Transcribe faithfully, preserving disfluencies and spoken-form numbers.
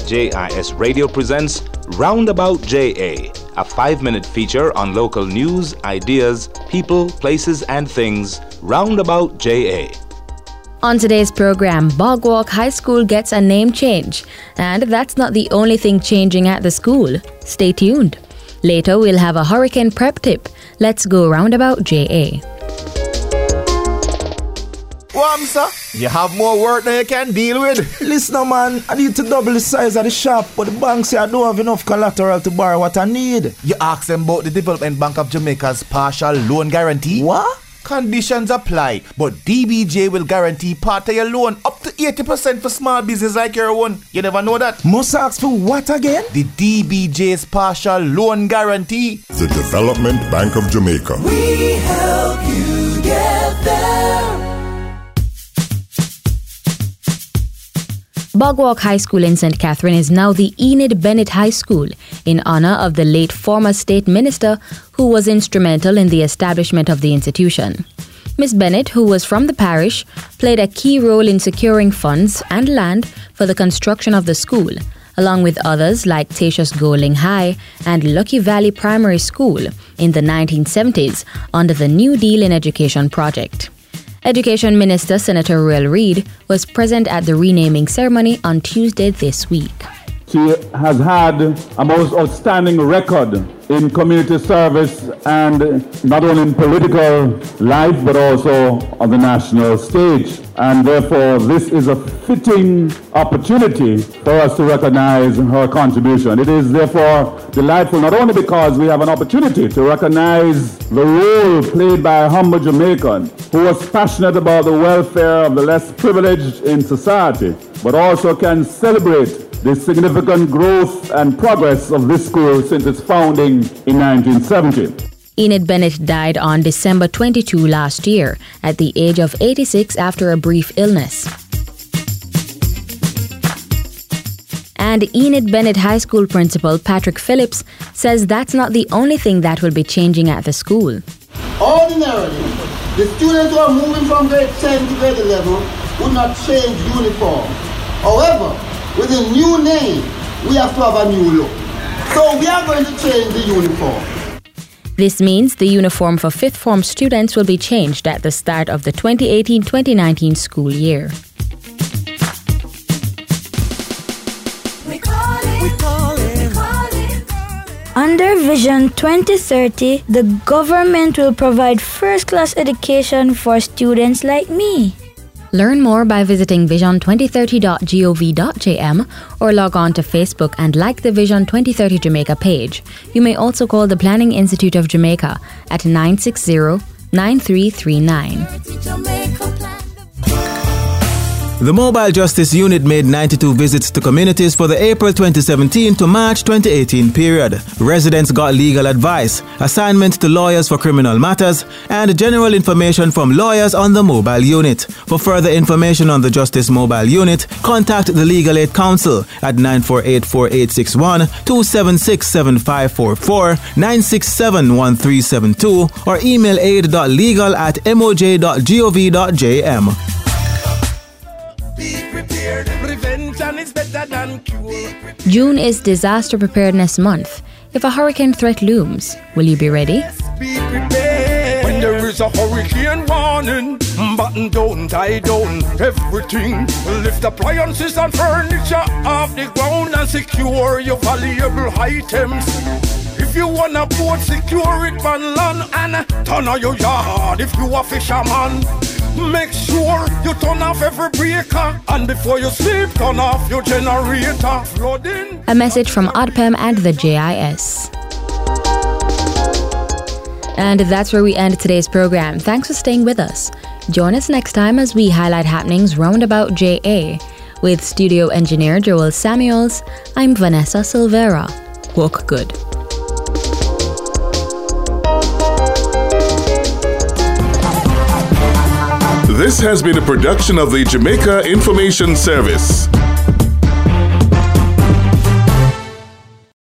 J I S Radio presents Roundabout J A, a five-minute feature on local news, ideas, people, places, and things. Roundabout J A. On today's program, Bogwalk High School gets a name change. And that's not the only thing changing at the school. Stay tuned. Later, we'll have a hurricane prep tip. Let's go Roundabout J A. Wamsa, you have more work than you can deal with. Listen, man, I need to double the size of the shop, but the bank say I don't have enough collateral to borrow what I need. You ask them about the Development Bank of Jamaica's partial loan guarantee? What? Conditions apply, but D B J will guarantee part of your loan up to eighty percent for small business like your own. You never know that? Must ask for what again? The D B J's partial loan guarantee. The Development Bank of Jamaica. We help you get there. Bogwalk High School in Saint Catherine is now the Enid Bennett High School in honor of the late former state minister who was instrumental in the establishment of the institution. Miss Bennett, who was from the parish, played a key role in securing funds and land for the construction of the school, along with others like Tatius Goling High and Lucky Valley Primary School in the nineteen seventies under the New Deal in Education project. Education Minister Senator Ruel Reid was present at the renaming ceremony on Tuesday this week. She has had a most outstanding record in community service and not only in political life but also on the national stage. And therefore, this is a fitting opportunity for us to recognize her contribution. It is therefore delightful not only because we have an opportunity to recognize the role played by a humble Jamaican who was passionate about the welfare of the less privileged in society, but also can celebrate the significant growth and progress of this school since its founding in nineteen seventy. Enid Bennett died on December twenty-second last year at the age of eighty-six after a brief illness. And Enid Bennett High School principal Patrick Phillips says that's not the only thing that will be changing at the school. Ordinarily, the students who are moving from grade ten to grade eleven would not change uniform. However, with a new name, we have to have a new look. So we are going to change the uniform. This means the uniform for fifth form students will be changed at the start of the twenty eighteen twenty nineteen school year. We call it, we call it, we call it. Under Vision twenty thirty, the government will provide first-class education for students like me. Learn more by visiting vision twenty thirty dot gov dot j m or log on to Facebook and like the Vision twenty thirty Jamaica page. You may also call the Planning Institute of Jamaica at nine six zero, nine three three nine. The Mobile Justice Unit made ninety-two visits to communities for the April twenty seventeen to March twenty eighteen period. Residents got legal advice, assignment to lawyers for criminal matters, and general information from lawyers on the Mobile Unit. For further information on the Justice Mobile Unit, contact the Legal Aid Council at nine four eight, four eight six one, two seven six, seven five four four, nine six seven, one three seven two or email aid dot legal at m o j dot gov dot j m. June is Disaster Preparedness Month. If a hurricane threat looms, will you be ready? Be prepared. When there is a hurricane warning, button down, tie down, everything. Lift appliances and furniture off the ground and secure your valuable items. If you wanna boat, secure it on land and turn on your yard if you a fisherman. Make sure you turn off every breaker and before you sleep, turn off your generator. Flooding. A message from ODPEM and the J I S. And that's where we end today's program. Thanks for staying with us. Join us next time as we highlight happenings roundabout J A. With studio engineer Joel Samuels, I'm Vanessa Silvera. Walk good. This has been a production of the Jamaica Information Service.